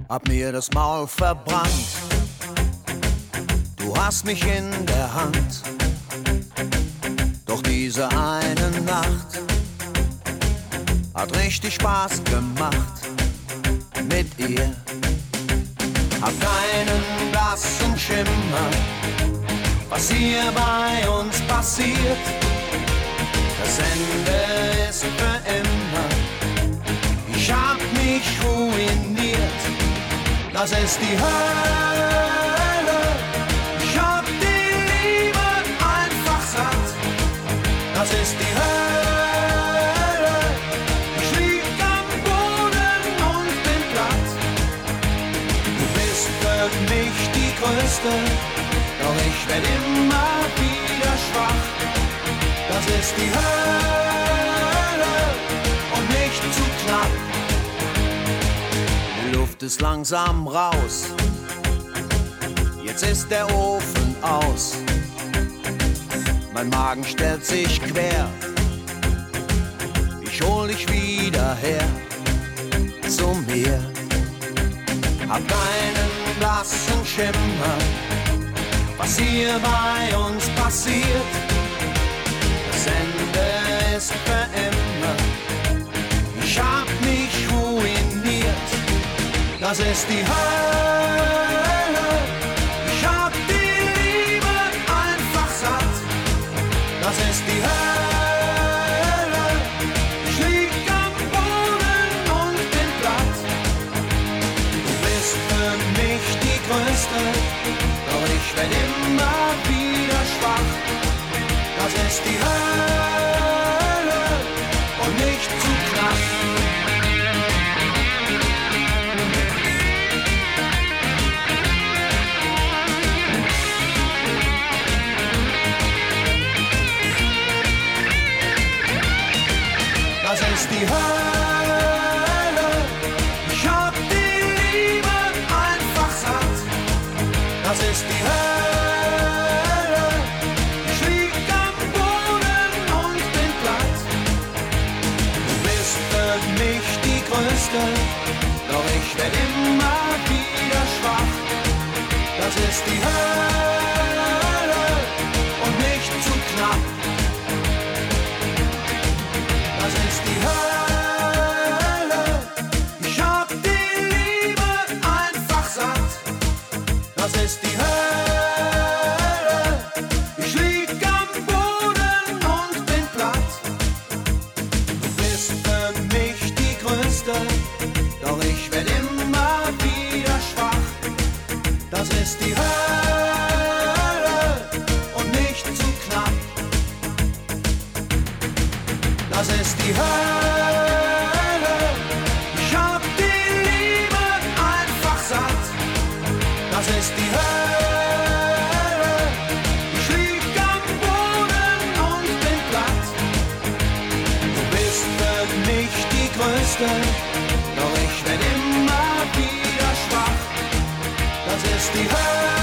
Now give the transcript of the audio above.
hab mir das Maul verbrannt. Du hast mich in der Hand, doch diese eine Nacht hat richtig Spaß gemacht mit ihr. Hab keinen blassen Schimmer, was hier bei uns passiert. Das Ende ist für immer. Ich hab mich ruiniert. Das ist die Hölle. Ich hab die Liebe einfach satt. Das ist die Hölle. Ich lieg am Boden und bin platt. Du bist für mich die Größte, doch ich werd immer wieder schwach. Das ist die Hölle und nicht zu knapp. Die Luft ist langsam raus, jetzt ist der Ofen aus. Mein Magen stellt sich quer, ich hol dich wieder her zu mir. Hab keinen blassen Schimmer, was hier bei uns passiert. Das Ende ist für immer. Ich hab mich ruiniert. Das ist die Hölle. Ich hab die Liebe einfach satt. Das ist die Hölle. Ich lieg am Boden und bin platt. Du bist für mich die Größte, doch ich werd immer wieder schwach. Das ist die Hölle und nicht zu knapp. Das ist die Hölle. Ich hab die Liebe einfach satt. Das ist die Hölle. Doch ich werd immer wieder schwach. Das ist die Hölle und nicht zu knapp. Das ist die Hölle. Ich hab die Liebe einfach satt. Das ist die Hölle. Ich lieg am Boden und bin platt. Du bist für mich die Größte, doch ich werd immer wieder schwach. Das ist die Hölle und nicht zu knapp. Das ist die Hölle. Ich hab die Liebe einfach satt. Das ist die Hölle. Ich lieg am Boden und bin platt. Du bist für mich die Größte, doch ich werd immer wieder schwach. Das ist die Hölle.